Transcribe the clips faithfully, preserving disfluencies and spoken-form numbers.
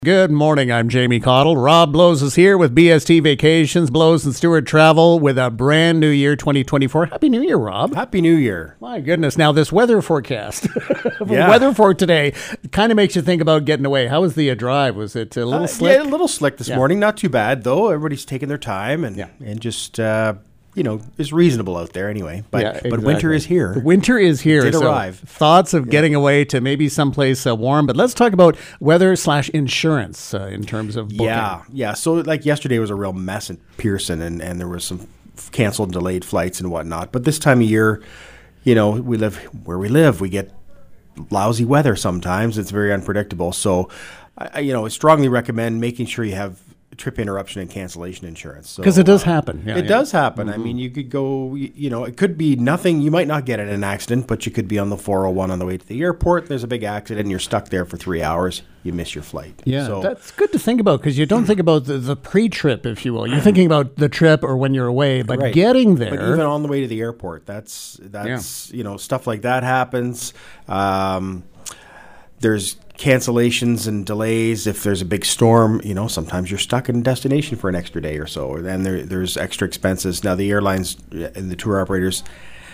Good morning, I'm Jamie Cottle. Rob Blows is here with B S T Vacations, Blows and Stewart Travel with a brand new year, twenty twenty-four. Happy New Year, Rob. Happy New Year. My goodness. Now, this weather forecast, Yeah. weather for today, kind of makes you think about getting away. How was the uh, drive? Was it a little Uh, slick? Yeah, a little slick this Yeah. morning. Not too bad, though. Everybody's taking their time and, Yeah. and just, uh, you know, it's reasonable out there anyway. But, Yeah, but winter exactly. is here. Winter is here. Did so arrive. Thoughts of getting away to maybe someplace uh, warm. But let's talk about weather slash insurance uh, in terms of booking. Yeah, yeah. So, like, yesterday was a real mess at Pearson, and, and there was some f- canceled and delayed flights and whatnot. But this time of year, you know, we live where we live. We get lousy weather sometimes. It's very unpredictable. So, I, I- you know, I strongly recommend making sure you have trip interruption and cancellation insurance. So, Because it does uh, happen. Yeah, it yeah. does happen. I mean, you could go, y- you know, it could be nothing. You might not get in an accident, but you could be on the four oh one on the way to the airport. There's a big accident and you're stuck there for three hours. You miss your flight. Yeah, So, that's good to think about because you don't think about the, the pre-trip, if you will. You're thinking about the trip or when you're away, but Right. getting there. But even on the way to the airport, that's that's you know, stuff like that happens. Um, there's cancellations and delays if there's a big storm. You know, sometimes you're stuck in a destination for an extra day or so, and then there, there's extra expenses. Now the airlines and the tour operators,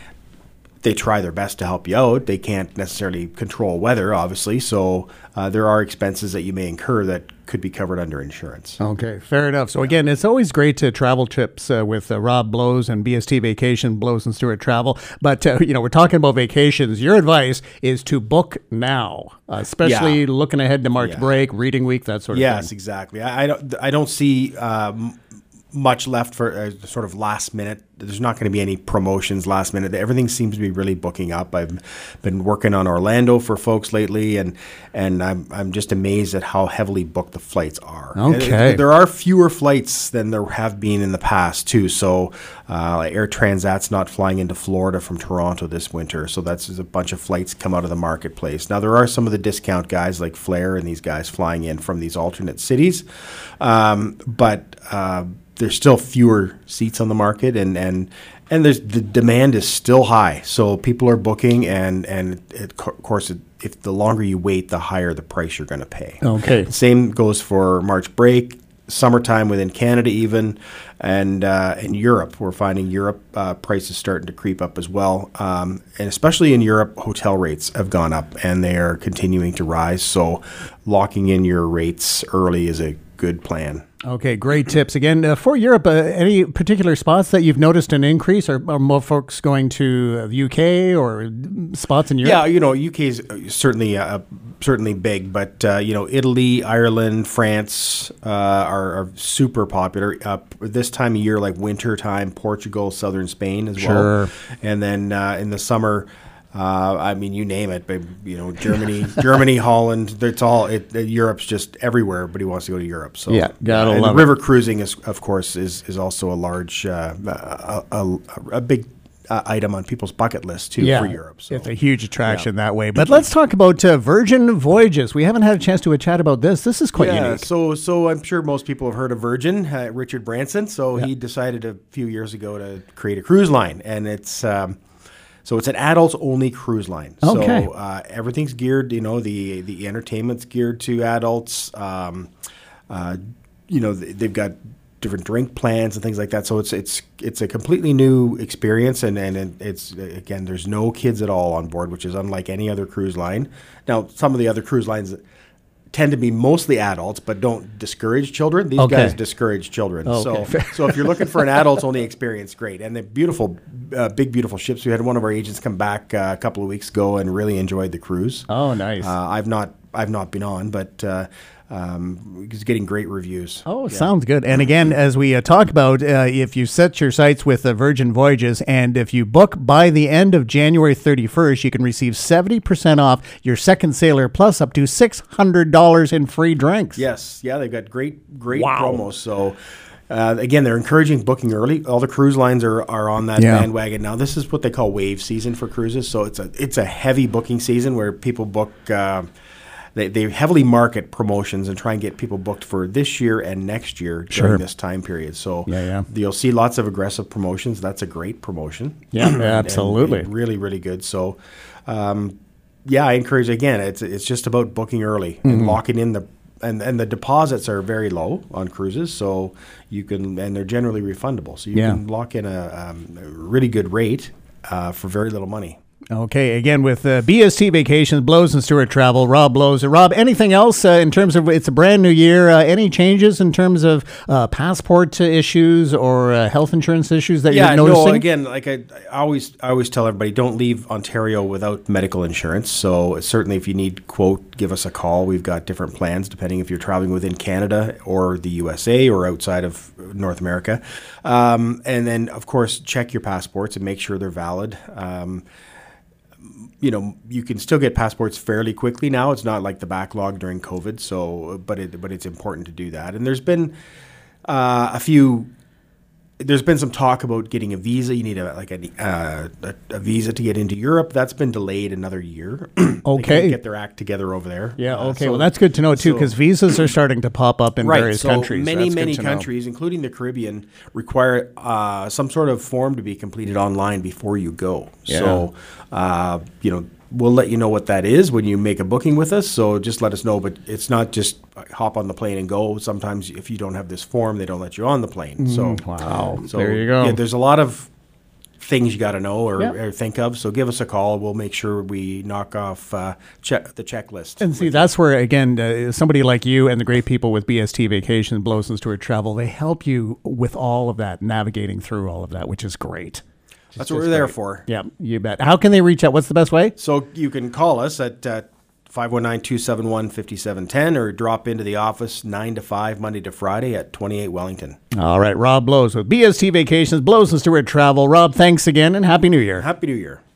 they try their best to help you out. They can't necessarily control weather, obviously, so uh, there are expenses that you may incur that could be covered under insurance. Okay, fair enough. So again, it's always great to travel trips uh, with uh, Rob Blows and B S T Vacation, Blows and Stewart Travel. But, uh, you know, we're talking about vacations. Your advice is to book now, uh, especially Yeah. looking ahead to March Yeah. break, reading week, that sort of Yes, thing. exactly. I, I don't. I don't see um, much left for uh, sort of last minute. There's not going to be any promotions last minute. Everything seems to be really booking up. I've been working on Orlando for folks lately, and and I'm I'm just amazed at how heavily booked the flights are. Okay. And there are fewer flights than there have been in the past too. So uh, Air Transat's not flying into Florida from Toronto this winter, so that's there's a bunch of flights come out of the marketplace. Now there are some of the discount guys like Flair and these guys flying in from these alternate cities, um, but. Uh, there's still fewer seats on the market, and and and there's the demand is still high. So people are booking, and and it, of course, it, if the longer you wait, the higher the price you're going to pay. Okay. Same goes for March break, summertime within Canada, even, and uh, in Europe. We're finding Europe uh, prices starting to creep up as well, um, and especially in Europe, hotel rates have gone up, and they are continuing to rise. So locking in your rates early is a good plan. Okay, great tips. Again, uh, for Europe, uh, any particular spots that you've noticed an increase? Or are more folks going to uh, the U K or spots in Europe? Yeah, you know, U K is certainly uh, certainly big, but uh, you know, Italy, Ireland, France uh, are, are super popular. Uh, this time of year, like winter time, Portugal, southern Spain as well. Sure. And then uh, in the summer, uh, I mean, you name it, but you know, Germany, Germany, Holland. It's all it, uh, Europe's just everywhere. Everybody wants to go to Europe. So Yeah, gotta and love the it. river cruising is, of course, is is also a large, uh, a, a, a big uh, item on people's bucket list too Yeah, for Europe. So. it's a huge attraction that way. But let's talk about uh, Virgin Voyages. We haven't had a chance to uh, chat about this. This is quite Yeah, unique. so so I'm sure most people have heard of Virgin, uh, Richard Branson. So he decided a few years ago to create a cruise line, and it's um, so it's an adults only cruise line. Okay. So uh, everything's geared, you know, the the entertainment's geared to adults. Um, uh, you know, th- they've got different drink plans and things like that. So it's it's it's a completely new experience, and and it- it's again, there's no kids at all on board, which is unlike any other cruise line. Now, some of the other cruise lines tend to be mostly adults, but don't discourage children. These Okay. guys discourage children. Okay, So, fair. so if you're looking for an adults-only experience, great. And the beautiful, uh, big, beautiful ships. We had one of our agents come back uh, a couple of weeks ago and really enjoyed the cruise. Oh, nice. Uh, I've not, I've not been on, but uh, um, it's getting great reviews. Oh, sounds good. And again, as we uh, talk about, uh, if you set your sights with uh, Virgin Voyages, and if you book by the end of January thirty-first, you can receive seventy percent off your second sailor plus up to six hundred dollars in free drinks. Yes, yeah, they've got great, great Wow. promos. So. Uh, again, they're encouraging booking early. All the cruise lines are, are on that Yeah. bandwagon now. This is what they call wave season for cruises. So it's a it's a heavy booking season where people book. Uh, they they heavily market promotions and try and get people booked for this year and next year during Sure. this time period. So Yeah, yeah. you'll see lots of aggressive promotions. That's a great promotion. Yeah, And- absolutely. and really, really good. So. Um, yeah, I encourage again. It's it's just about booking early and locking in the and and the deposits are very low on cruises, so you can, and they're generally refundable, so you Yeah. can lock in a, um, a really good rate uh, for very little money. Okay, again with uh, B S T Vacations, Blows and Stewart Travel, Rob Blows. Uh, Rob, anything else uh, in terms of, it's a brand new year, uh, any changes in terms of uh, passport issues or uh, health insurance issues that Yeah, you're noticing? no, again, like I, I always I always tell everybody, don't leave Ontario without medical insurance. So certainly if you need quote, give us a call. We've got different plans depending if you're traveling within Canada or the U S A or outside of North America. Um, and then, of course, check your passports and make sure they're valid. Um, you know, you can still get passports fairly quickly now. It's not like the backlog during COVID. So, but it, but it's important to do that. And there's been uh, a few. There's been some talk about getting a visa. You need a like a uh, a, a visa to get into Europe. That's been delayed another year. They Okay. can't get their act together over there. Yeah, Uh, okay. so- well, that's good to know, too, so- because visas are starting to pop up in Right, various so countries. many, That's good many to know. countries, including the Caribbean, require uh, some sort of form to be completed online before you go. Yeah. So, uh, you know, we'll let you know what that is when you make a booking with us. So just let us know. But it's not just hop on the plane and go. Sometimes if you don't have this form, they don't let you on the plane. So Wow. So There you go. Yeah, there's a lot of things you got to know or, Yeah. or think of. So give us a call. We'll make sure we knock off uh, check the checklist. And see, that's where, again, uh, somebody like you and the great people with B S T Vacations, Blows and Stewart Travel, they help you with all of that, navigating through all of that, which is great. That's what we're there for. Yeah, you bet. How can they reach out? What's the best way? So you can call us at uh, five one nine, two seven one, five seven one zero or drop into the office nine to five, Monday to Friday at twenty-eight Wellington. All right, Rob Blows with B S T Vacations, Blows and Stewart Travel. Rob, thanks again and Happy New Year. Happy New Year.